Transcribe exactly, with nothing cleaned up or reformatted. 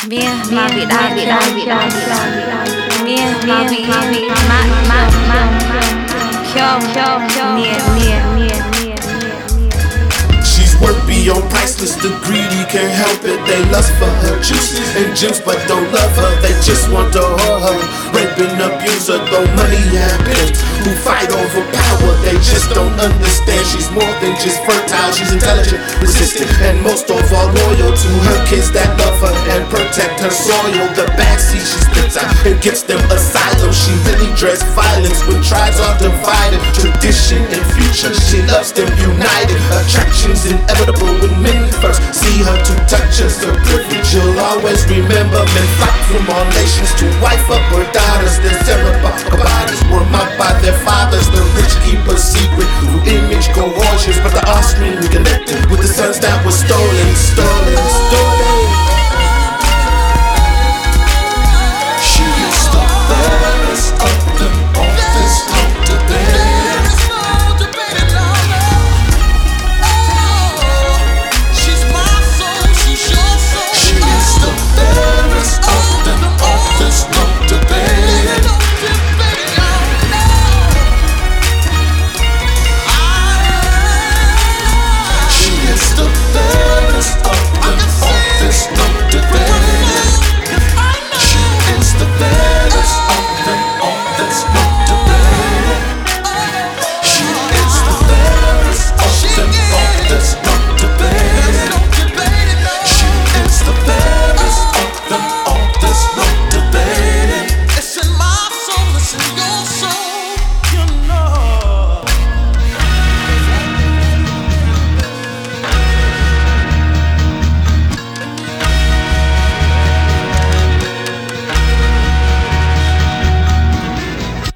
Minha, minha vida, vida, vida, minha, minha, minha, minha, ma, ma, ma, yo, yo, yo, minha, minha, minha, minha. She's worth beyond priceless. The greedy can't help it. They lust for her juice and juice, but don't love her. They just want to whore her. Rape and abuse her, though money and pimps who fight over power. They just don't understand. She's more than just fertile. She's intelligent, resistant, and most of all loyal to her kids that love her and protect her soil. The backseat she spits out and gives them asylum. She really dreads violence when tribes are divided. Tradition and future, she loves them united. Attraction's inevitable when men first see her to touch us. The privilege you'll always remember. Men flock from all nations to wife up her daughters. Their terrible bodies were mocked by their fathers. The rich keep a secret through image coercions, but the offspring reconnected with the sons that were stolen, stolen.